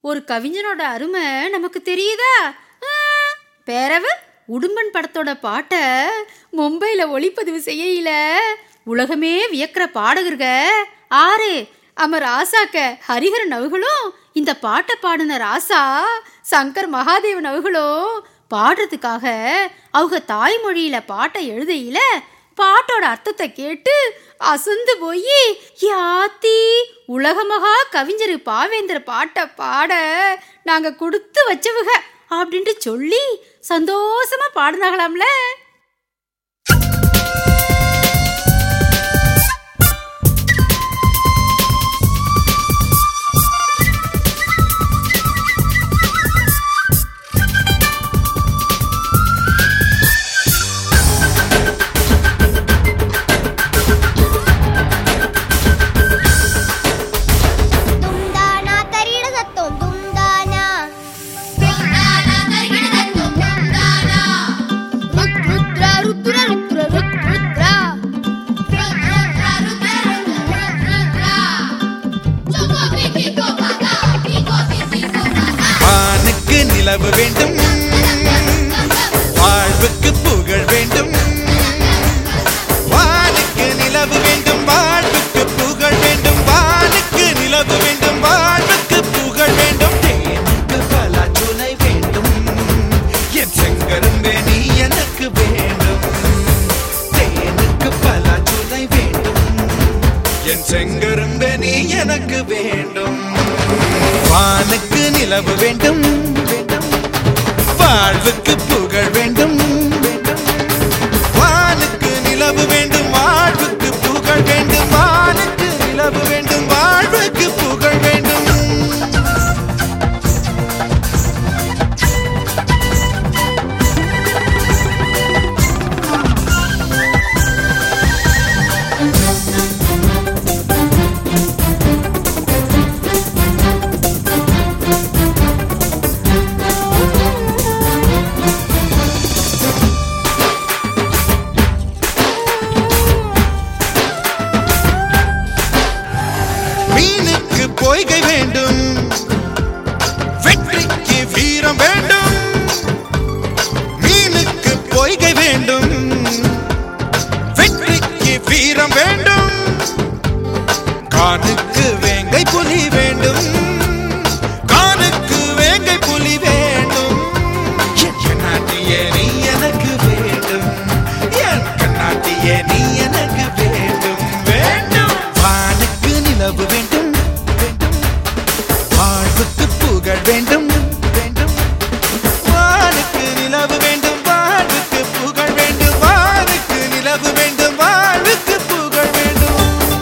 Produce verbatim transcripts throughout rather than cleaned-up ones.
ஒரு கவிஞனோட அருமை நமக்கு தெரியுதா? பேரவ உடும்பன் படத்தோட பாட்டை மும்பையில் ஒளிப்பதிவு செய்யல உலகமே வியக்கிற பாடகர்க ஆறு அம ராசாக்க ஹரிஹரன் அவர்களும் இந்த பாட்டை பாடின ராசா சங்கர் மகாதேவன் அவர்களும் பாடுறதுக்காக அவங்க தாய்மொழியில பாட்டை எழுதையில பாட்டோட அர்த்தத்தை கேட்டு அசந்து போய் யாத்தி உலக மகா கவிஞர் பாவேந்தர் பாட்டை பாட நாங்க கொடுத்து வச்சவுக அப்படின்ட்டு சொல்லி சந்தோஷமா பாடினாங்களாம்ல. நிலவு வேண்டும், வாழ்வுக்கு புகழ் வேண்டும். வானுக்கு நிலவு வேண்டும், வாழ்வுக்கு புகழ் வேண்டும். வானுக்கு நிலவு வேண்டும், வாழ்வுக்கு புகழ் வேண்டும். தேனுக்கு பலாச்சுலை வேண்டும், என் செங்கரும்பே நீ எனக்கு வேண்டும். தேனுக்கு பலாச்சுலை வேண்டும், என் செங்கரும்பே நீ எனக்கு வேண்டும். வானுக்கு நிலவு வேண்டும், வாழ்வுக்கு புகழ் வேண்டும். வானுக்கு நிலவு வேண்டும், வாழ்வுக்கு புகழ் வேண்டும். வானுக்கு நிலவு வேண்டும், வாழ்வுக்கு புகழ் வேண்டும். பொய்கை வேண்டும், வெற்றிக்கு வீரம் வேண்டும். மீனுக்கு பொய்கை வேண்டும், வெற்றிக்கு வீரம் வேண்டும். கானுக்கு வேங்கை புலி வேண்டும், கானுக்கு வேங்கை புலி வேண்டும். என் கண்ணாட்டியே நீ எனக்கு வேண்டும், என் கண்ணாட்டியே நீ எனக்கு வேண்டும். வேண்டும் வானுக்கு நிலவு வேண்டும், வாழ்வுக்கு புகழ் வேண்டும். வானுக்கு நிலவு வேண்டும், வாழ்வுக்கு புகழ் வேண்டும். வானுக்கு நிலவு வேண்டும், வாழ்வுக்கு புகழ் வேண்டும்.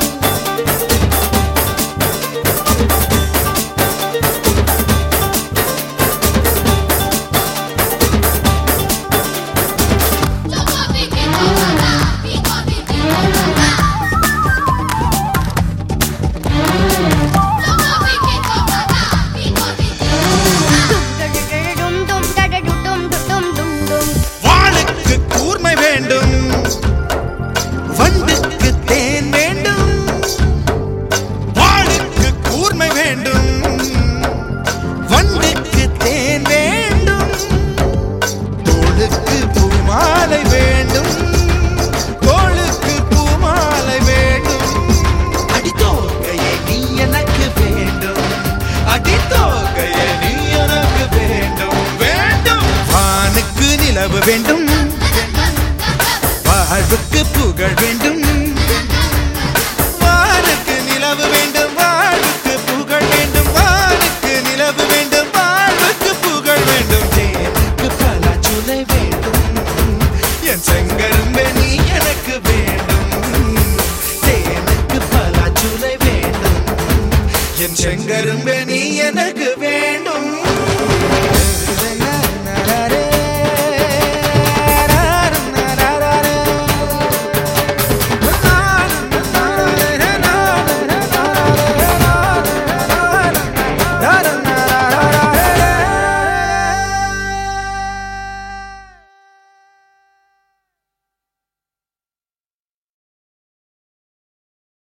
வண்டுக்கு தேன் வேண்டும், வாளுக்கு கூர்மை வேண்டும். வண்டுக்கு தேன் வேண்டும், தோளுக்கு பூமாலை வேண்டும். தோளுக்கு பூமாலை வேண்டும். அடித்தோகையே நீ எனக்கு வேண்டும், அடித்தோகையே நீ எனக்கு வேண்டும். வேண்டும் வானுக்கு நிலவு வேண்டும், வாழ்வுக்கு புகழ் வேண்டும். வானுக்கு நிலவு வேண்டும், வாழ்வுக்கு புகழ் வேண்டும். வானுக்கு நிலவு வேண்டும், வாழ்வுக்கு புகழ் வேண்டும். தேனுக்கு பலாச்சுலை வேண்டும், என் செங்கரும்பே நீ எனக்கு வேண்டும். தேனுக்கு பலாச்சுலை வேண்டும், என் செங்கரும்பே நீ எனக்கு வேண்டும்.